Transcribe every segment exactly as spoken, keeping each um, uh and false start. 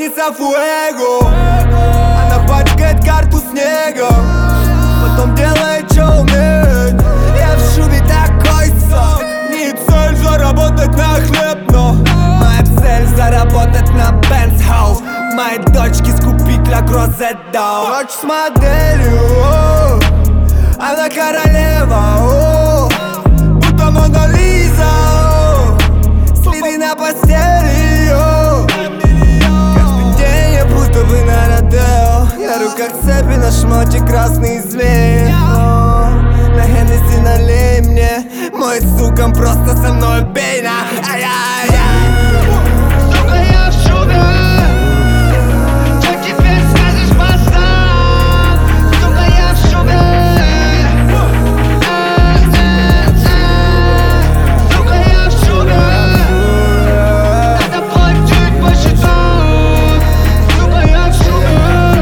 написав fuego. Она пачкает карту снегом, потом делает, что умеет. Я в шубе такой сок. Не цель заработать на хлеб, но моя цель заработать на бенз-хаус. Моей дочке скупить Ля Грозетто. Ночь с моделью, о, она королева, о, будто Мона Лиза, о, следы на постели, о. Каждый день я будто бы на родео. На руках цепи, на шмоте красный зверь, о. На Хеннесси налей мне, мой сукам просто со мной бей на ай-яй-яй. Сука, я в шубе. Что теперь скажешь, пацан? Сука, я в шубе. Сука, я в шубе. Надо платить по счетам. Сука, я в шубе.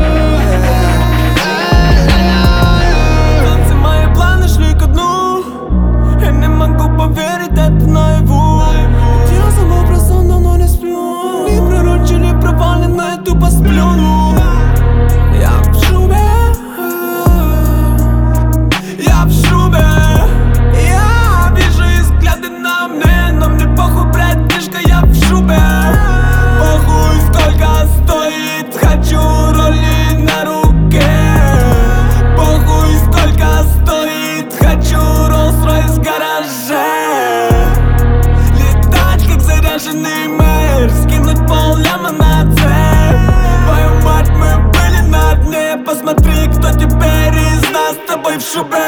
Танцы мои планы шли ко дну. Я не могу поверить, это наяву. Ведь я забыл про сон, давно не сплю. И пророчили проваленное, тупо сплюну. Я в шубе, я в шубе. Я вижу их взгляды на мне, но мне похуй, братишка, я в шубе. Похуй, сколько стоит, хочу роли на руке. Похуй, сколько стоит, хочу Rolls-Royce в гараже. Летать, как заряженный мэр, скинуть пол-ляма на цель. Твою мать, мы были на дне, посмотри, кто теперь из нас с тобой в шубе.